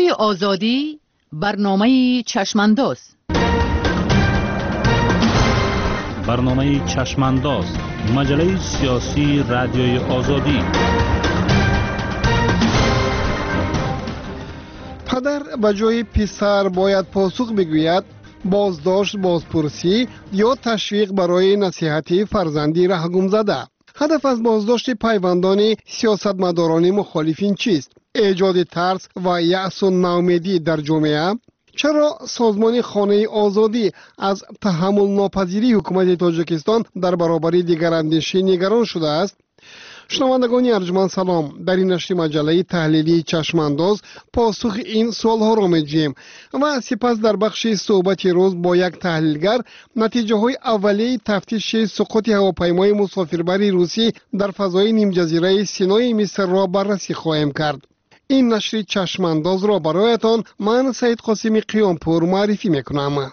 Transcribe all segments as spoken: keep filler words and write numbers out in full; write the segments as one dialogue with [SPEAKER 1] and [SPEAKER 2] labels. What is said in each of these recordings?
[SPEAKER 1] رادیوی آزادی برنامه چشمانداز.
[SPEAKER 2] برنامه چشمانداز، مجله سیاسی رادیوی آزادی.
[SPEAKER 3] پدر به جای پسر باید پاسخ بگوید بازداشت، بازپرسی یا تشویق برای نصیحت فرزندی رهگم زده. هدف از بازداشت پیوندان سیاستمداران مخالفین چیست؟ ایجاد ترس و یأس و ناامیدی در جامعه؟ چرا سازمان خانه آزادی از تحمل ناپذیری حکومت تاجیکستان در برابر دیگراندیشی نگران شده است؟ شنوندگان ارجمند سلام. در این نشر مجله تحلیلی چشمانداز پاسخ این سوالها را می‌دهیم و سپس در بخش صحبت روز با یک تحلیلگر نتیجه های اولیه تفتیش سقوط هواپیمای مسافربری روسی در فضای نیم جزیره سینای مصر را بررسی خواهیم کرد. این نشر چشمانداز را برایتان من سید قاسمی قیامپور معرفی میکنم.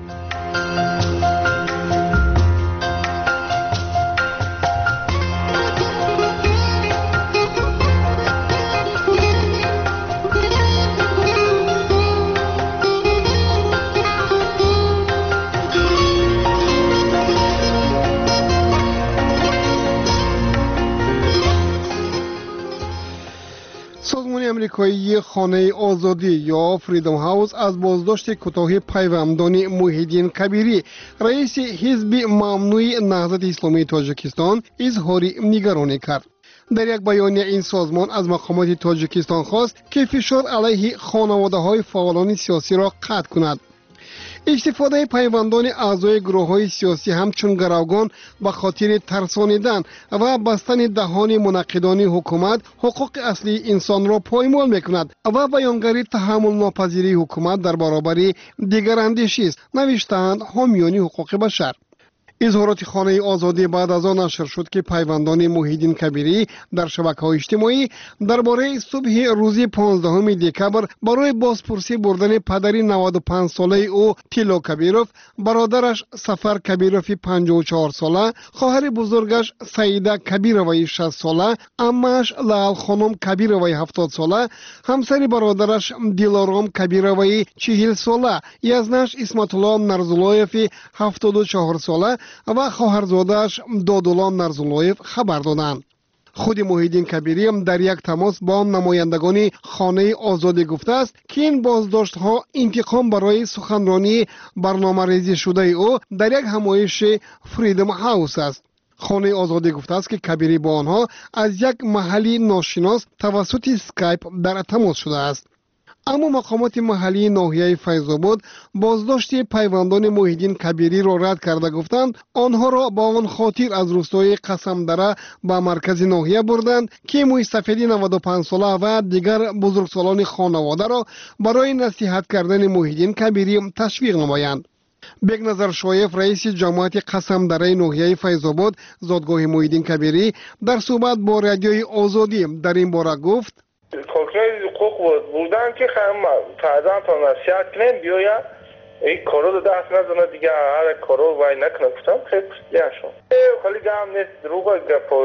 [SPEAKER 3] سازمان امریکایی خانه آزادی یا فریدم هاوس از بازداشت کوتاه پیوندان محیدین کبیری رئیس حزب ممنوع نهضت اسلامی تاجیکستان اظهار نگرانی کرد. در یک بیانیه این سازمان از مقامات تاجیکستان خواست که فشار علیه خانواده های فعالان سیاسی را قطع کند. استفاده پیوندان اعضای گروه های سیاسی همچون گروگان به خاطر ترسانیدن و بستن دهان منعقدان حکومت حقوق اصلی انسان را پایمال میکند و بیانگری تحمل ناپذیری حکومت در برابر دیگراندیشی است، نوشتند حامیان حقوق بشر. اظهارات خانه آزادی بعد از آن نشر شد که پیوندان محیدین کبیری در شبکه‌های اجتماعی درباره صبح روز پانزدهم دکبر برای بازپرسی بردن پدر نود و پنج ساله او تیلو کبیروف، برادرش سفر کبیروف پنجاه و چهار ساله، خواهر بزرگش سعیده کبیروی شصت ساله، عمه‌اش لال خانم کبیروی هفتاد ساله، همسر برادرش دیلارام کبیروی چهل ساله، یزنش اسمت الله نرزولایف هفتاد و چهار ساله و خواهرزاده‌اش دادولا نرزولایف خبر دادند. خود محیدین کبیری هم در یک تماس با نمایندگان خانه آزادی گفته است که این بازداشت ها انتقام برای سخنرانی برنامه ریزی شده او در یک همایش فریدم هاوس است. خانه آزادی گفته است که کبیری با آنها از یک محلی ناشناس توسط اسکایپ در تماس شده است. اما مقامات محلی ناحیه فیض‌آباد بازداشت پیوندان محیدین کبیری را رد کرده گفتند آنها را با آن خاطر از روستای قسمدره به مرکز ناحیه بردند که موسفید نود و پنج ساله و دیگر بزرگسالان خانواده را برای نصیحت کردن محیدین کبیری تشویق نمایند. بگنظر شایف رئیس جماعت قسمدره ناحیه فیض‌آباد زادگاه محیدین کبیری در صحبت با رادیوی آزادی در این باره گفت
[SPEAKER 4] حکمه حقوق بود بودن که خیلی فرزن تا نصیحت کنیم بیاید این کارو رو دست نزنه دیگه هر کارو وای نکنه کتم خیلی پسیده شد خیلی گم نیست دروغه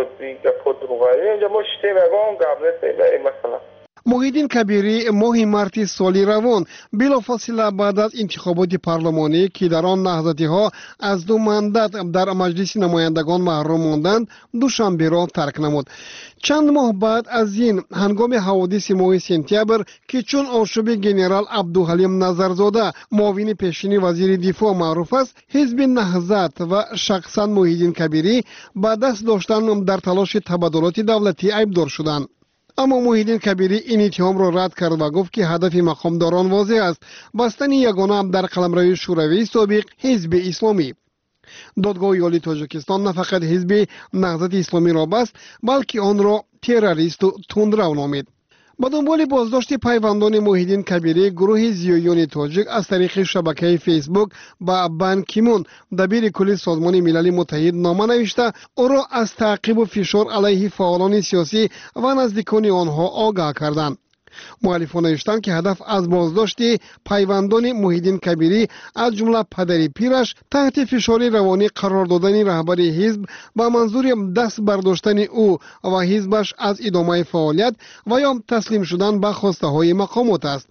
[SPEAKER 4] گپا دروغه اینجا ما شتیم اگام گم نیست این مثلا.
[SPEAKER 3] محیدین کبیری ماه مارت سال روان بلافاصله بعد از انتخابات پارلمانی که در آن نهضتی ها از دو مندت در مجلس نمایندگان محروم ماندند دوشنبه را ترک نمود. چند ماه بعد از این هنگام حوادث ماه سپتامبر که چون آشوب گنرال عبدالحلیم نظرزاده معاون پیشین وزیر دفاع معروف است، حزب نهضت و شخصا محیدین کبیری با دست داشتن در تلاش تبادلات دولتی عیبدار شدند. اما محیدین کبیری این اتهام را رد کرد و گفت که هدف مقامداران واضح است، بستن یگانه در قلمرو شوروی سابق حزب اسلامی. دادگاه عالی تاجیکستان نه فقط حزب نهضت اسلامی را بست بلکه آن را تروریست و تندرو نامید. با دنبال بازداشت پیوندان محیدین کبیری، گروه زیایان تاجیک از طریق شبکه فیسبوک با بان کی مون دبیر کل سازمان ملل متحد نامه نوشته او را از تعقیب و فشار علیه فعالان سیاسی و نزدیکان آنها آگاه کردند. مؤلفان نوشتند که هدف از بازداشت پیوندان محیدین کبیری از جمله پدر پیرش تحت فشار روانی قرار دادن رهبر حزب با منظور دست برداشتن او و حزبش از ادامه فعالیت و یا تسلیم شدن به خواسته های مقامات است.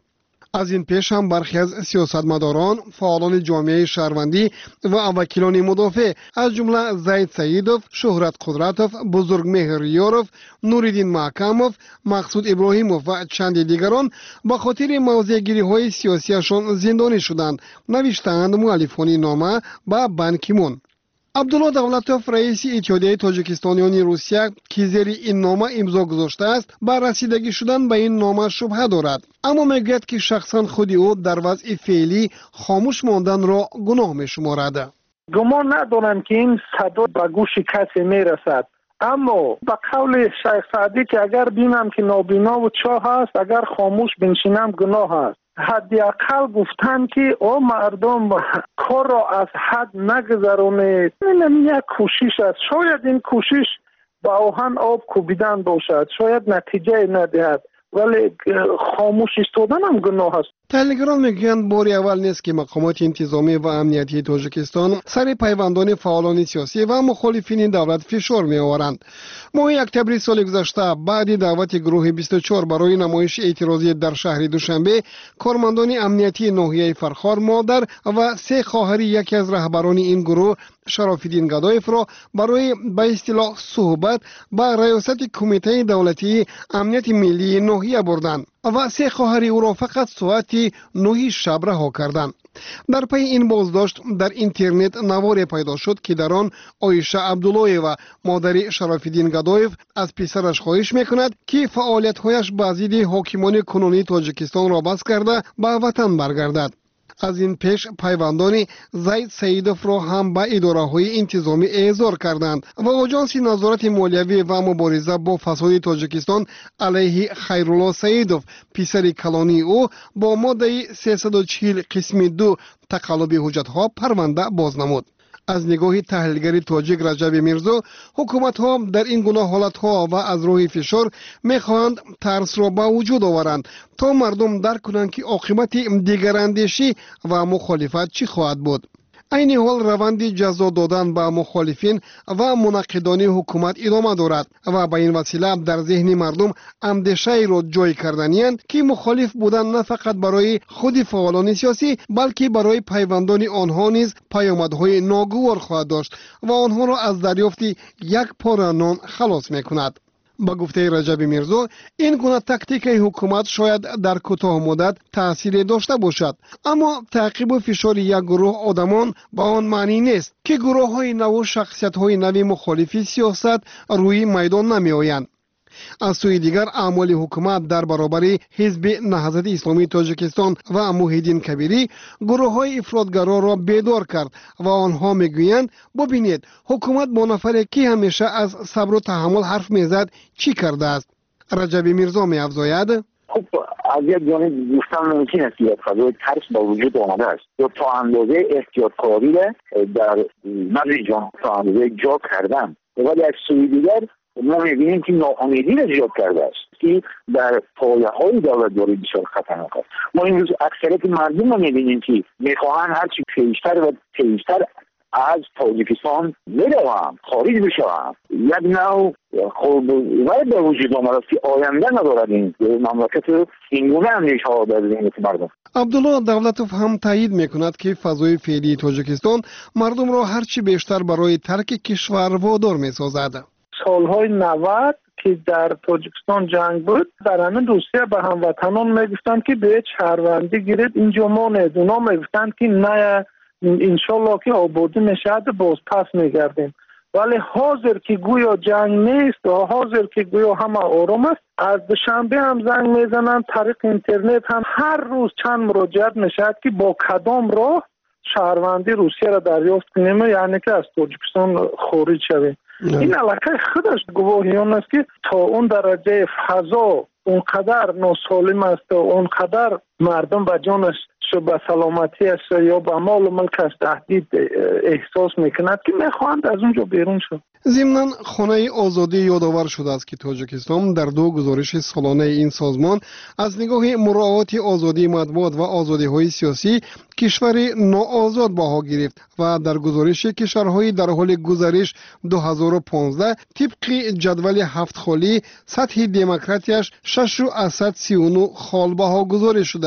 [SPEAKER 3] از این پیش هم برخی از سیاستمداران، فعالان جامعه شهروندی و وکیلان مدافع از جمله زید سیدوف، شهرت قدرتوف، بزرگمهر ریاروف، نوریدین محکموف، مقصود ابراهیموف و چند دیگران با خاطر موضع‌گیری‌های سیاسیشان زندانی شدند، نوشتند مؤلفان نامه با بان کی مون. عبدالله دولتوف رئیس اتحادیه تاجیکستانیان روسیه که زیر این نامه امضا گذاشته است بر رسیدگی شدن به این نامه شبهه دارد، اما میگوید که شخصا خود او در وضع فعلی خاموش ماندن را گناه میشمارد.
[SPEAKER 5] گمان ندارم که این صدا به گوش کسی میرسد، اما به قول شیخ سعدی که اگر بینم که نابینا و چاه است، اگر خاموش بنشینم گناه است. حداقل گفتن که او مردم کار را از حد نگذرونه، این یک کوشش است. شاید این کوشش با آهن آب کوبیدن باشد، شاید نتیجه ندهد، ولی خاموش ایستادن هم گناه است.
[SPEAKER 3] تحلیلگران میگویند بار اول نیست که مقامات انتظامی و امنیتی تاجیکستان سر پیوندان فعالان سیاسی و مخالفین دولت فشار میآورند. ماه اکتبر سال گذشته بعد دعوت گروه بیست و چهار برای نمایش اعتراضی در شهر دوشنبه، کارمندان امنیتی ناحیه فرخار مادر و سه خواهر یکی از رهبران این گروه، شرافالدین گدایف را برای به اصطلاح صحبت با ریاست کمیته دولتی امنیت ملی ناحیه بردند و سه خواهر او را فقط ساعت نه شب رها کردند. در پی این بازداشت در اینترنت نواری پیدا شد که در آن عایشه عبدالله و مادر شرافالدین گدایف از پسرش خواهش میکند که فعالیت‌هایش به ضد حاکمان کنونی تاجیکستان را بس کرده به وطن برگردد. از این پیش پیوندان زید سیدوف را هم به اداره‌های انتظامی احضار کردند و آژانس نظارت مالیوی و مبارزه با فساد تاجیکستان علیه خیرالله سیدوف پسر کلانی او با ماده سیصد و چهل قسم دو تقلب حجت‌ها پرونده باز نمود. از نگاه تحلیلگر تاجیک رجب میرزا، حکومت ها در این گونه حالت ها و از راه فشار میخواهند ترس را به وجود آورند تا مردم درک کنند که عاقبت دیگراندیشی و مخالفت چی خواهد بود. این حال روند جزا دادن به مخالفین و مناقضان حکومت ادامه دارد و به این وسیله در ذهن مردم اندیشه را جای کردنی‌اند که مخالف بودن نه فقط برای خود فعالان سیاسی بلکه برای پیوندان آنها نیز پیامدهای ناگوار خواهد داشت و آنها را از دریافت یک پاره نان خلاص می‌کند. با گفته رجب میرزا، این گونه تاکتیک حکومت شاید در کوتاه مدت تأثیر داشته باشد، اما تعقیب و فشار یک گروه آدمان با آن معنی نیست که گروه های نو و شخصیت های نوی مخالفی سیاست روی میدان نمی آیند. از سوی دیگر اعمال حکومت در برابر حزب نهضت اسلامی تاجیکستان و محیدین کبیری گروه های افراطگرا را بیدار کرد و آنها میگویند ببینید حکومت با نفری که همیشه از صبر و تحمل حرف میزد چی کرده است. رجب میرزا می‌افزاید
[SPEAKER 6] خب از یک جانب گفتن ممکن است که فضای ترس با وجود آمده است یا تا اندازه احتیاطکاری در مغز جان تا اندازه جا کردن، ولی از سوی دیگر ما می‌بینیم که ناامیدی را ایجاد کرده است که در پایه‌های دولت‌داری بسیار خطرناک است. ما امروز اکثریت مردم رو می‌بینیم که می‌خواهند هرچی پیشتر و پیشتر از تاجیکستان بروند، خارج بشوند. یک نوع خود وارد به وجود آمده است که آینده ندارد این مملکت، اینگونه اندیشه‌ها در ذهن مردم.
[SPEAKER 3] عبدالله دولتوف هم تایید میکند که فضای فعلی تاجیکستان مردم را هرچی بیشتر برای ترک کشور وادار می‌سازد.
[SPEAKER 5] سالهای نود که در تاجیکستان جنگ بود، در همین روسیه به هموطنان میگفتند که به شهروندی گیرید اینجا مانید. اونا میگفتند که نه انشالله که آبادی میشد باز پس میگردیم. ولی حاضر که گویا جنگ نیست و حاضر که گویا همه آرام است، از دوشنبه هم زنگ میزنند، طریق اینترنت هم هر روز چند مراجعت میشد که با کدام راه شهروندی روسیه را دریافت کنیم، یعنی که از تاجیکستان خارج شویم. این علاقه خودش گواهیان است که تا اون درجه فضا اونقدر ناسالم است و اونقدر مردم به جانش شو به سلامتیش یا به مال و ملکش تهدید احساس میکند که میخواهند از اونجا بیرون شد.
[SPEAKER 3] ضمناً خانه آزادی یادآور شده است که تاجیکستان در دو گزارش سالانه این سازمان از نگاه مراعات آزادی مطبوعات و آزادی‌های سیاسی کشور ناآزاد بها گرفت و در گزارش کشورهای در حال گزارش دو هزار و پانزده طبق جدول هفت خالی سطح دموکراتیش شش از صد و سی و نه خال بها گزارش شده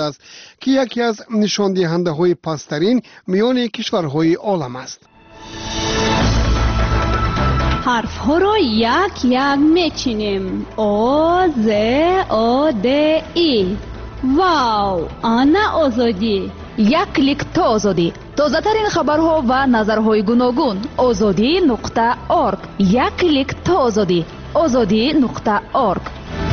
[SPEAKER 3] شده است که یکی از نشان دهنده های پسترین میان کشورهای عالم است.
[SPEAKER 7] حرف ها را یک یک میچینیم. او ز او د ای. واو، آنا آزادی.
[SPEAKER 1] یک کلیک تا آزادی. تازه ترین خبرها و نظرهای گوناگون. آزادی نقطه اورگ. یک کلیک تا آزادی. آزادی نقطه اورگ.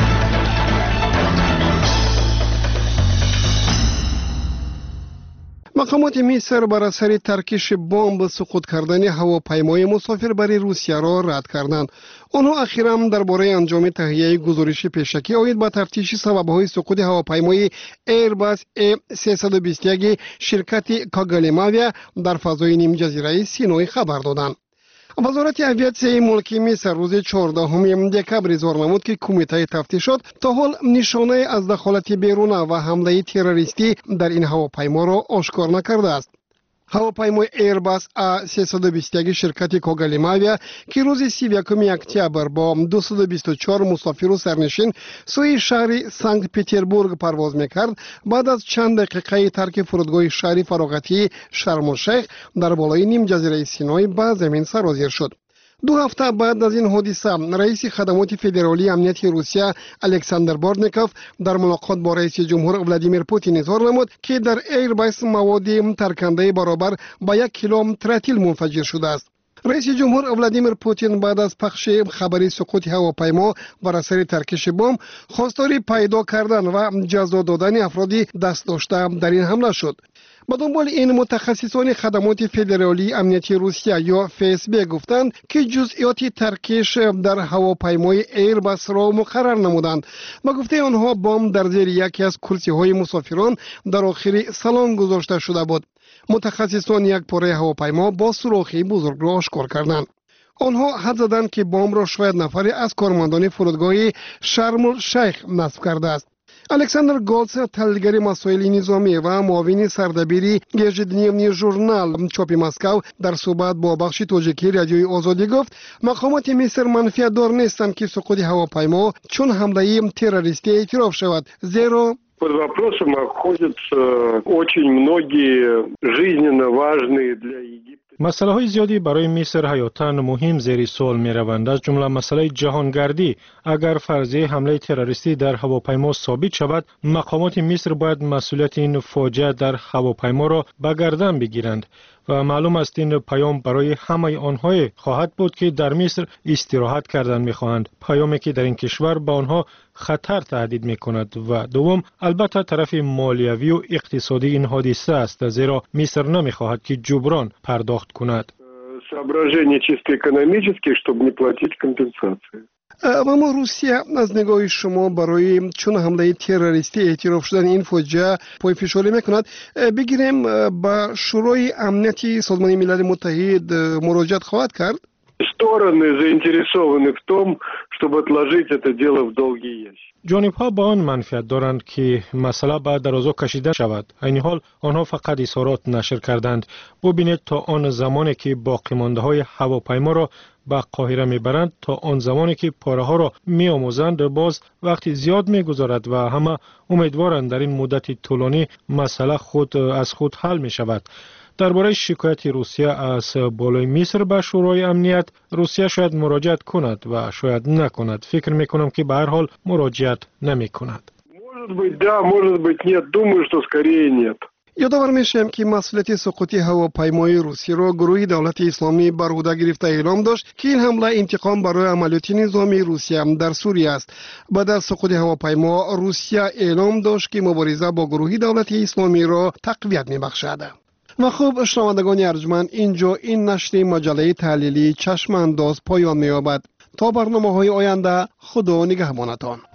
[SPEAKER 3] مقامات مصر بر اثر ترکش بمب سقوط کردن هواپیمای مسافربری روسیه را رد کردند. آنها اخیراً درباره انجام تهیه گزارش پیشکی آید به تفتیش سبب‌های سقوط هواپیمای ایرباس ای سیصد و بیست و یک شرکت کاگالیماویا در فضای نیم جزیره سینای خبر دادند. وزارت اویاسیون ملکی مصر روز چهاردهم دکبر اظهار نمود که کمیته تفتیشات تا حال نشانه از دخالت بیرونه و حمله تروریستی در این هواپیما را آشکار نکرده است. هواپیمای ایرباس ای سیصد و بیست و یک شرکت کاگالیماویا که روز سی و یکم اکتبر با دویست و بیست و چهار مسافر و سرنشین سوی شهر سنت پترزبورگ پرواز میکرد، بعد از چند دقیقه ترک فرودگاه شهر فراغتی شرم الشیخ در بالای نیم جزیره سینای به زمین سرازیر شد. دو هفته بعد از این حادثه رئیس خدمات فدرالی امنیتی روسیه الکساندر بورتنیکوف در ملاقات با رئیس جمهور ولادیمیر پوتین اظهار نمود که در ایرباس مواد ترکنده برابر با یک کیلو ترتیل منفجر شده است. رئیس جمهور ولادیمیر پوتین بعد از پخش خبری سقوط هواپیما بر اثر ترکش بمب خواستار پیدا کردن و جزا دادن افرادی دست داشته در این حمله شد. با دنبال این متخصصان خدمات فدرالی امنیتی روسیه یا اف اس بی گفتند که جزئیات ترکش در هواپیمای ایرباس را مقرر نمودند. با گفته آنها بمب در زیر یکی از کرسی های مسافران در آخر سالن گذاشته شده بود. متخصصان یک پاره هواپیما با سوراخی بزرگ را آشکار کردند. آنها حد زدند که بمب را شاید نفری از کارمندان فرودگاه شرم الشیخ نصب کرده است. الکساندر گولتس، تحلیلگر مسائل نظامی و معاون سردبیری ежедневный ژورنال چاپ مسکو در صحبت با بخش تاجیکی رادیوی آزادی گفت مقامات مصر منفیت دار نیستند که سقوط هواپیما چون حمله تروریستی اعتراف شود، زیرا
[SPEAKER 8] под вопросом находятся очень многие жизненно важные для Египта.
[SPEAKER 9] مسئله های زیادی برای مصر حیاتاً مهم زیر سوال می روند، از جمله مسئله جهانگردی. اگر فرضیه حمله تروریستی در هواپیما ثابت شود، مقامات مصر باید مسئولیت این فاجعه در هواپیما را به گردن بگیرند و معلوم است این پیام برای همه آنها خواهد بود که در مصر استراحت کردن می خواهند، پیامی که در این کشور به آنها خطر تهدید می کند. و دوم، البته طرف مالیوی و اقتصادی این حادثه است، زیرا مصر نمی خواهد که جبران پرداخت کند.
[SPEAKER 8] соображения чисто экономические, чтобы не платить компенсации.
[SPEAKER 3] اما روسیه از نگاه شما برای چون حمله تروریستی اعتراف شدن این فاجعه پای فشاری میکند؟ بگیریم با شورای امنیتی سازمان ملل متحد مراجعت خواهد کرد؟
[SPEAKER 8] Стороны заинтересованы в том, чтобы отложить это дело в долгий ящик.
[SPEAKER 9] جانب ها با آن منفعت دارند که مسئله بعد درازا کشیده شود. این حال آنها فقط اظهارات نشر کردند. ببینید تا آن زمانی که باقی مانده های هواپیما را به قاهره میبرند، تا آن زمانی که پاره ها را می آموزند، باز وقتی زیاد می گذارد و همه امیدوارند در این مدت طولانی مسئله خود از خود حل می شود. درباره شکایت روسیه از بالای مصر به شورای امنیت، روسیه شاید مراجعت کند و شاید نکند. فکر می کنم که به هر حال مراجعت نمی کند.
[SPEAKER 8] Может быть, да, может быть, нет. Думаю, что скорее нет.
[SPEAKER 3] یادآور میشم که مسئولیت سقوط هواپیمای روسی را گروه دولت اسلامی بر عهده گرفته اعلام داشت که این حمله انتقام برای عملیات نظامی روسیه در سوریه است. بعد از سقوط هواپیما روسیه اعلام داشت که مبارزه با گروه دولت اسلامی را تقویت می‌بخشد. و خوب شنوندگان ارجمند، اینجا این نشر مجله تحلیلی چشم انداز پایان می‌یابد. تا برنامه‌های آینده، خدا نگهبانتان.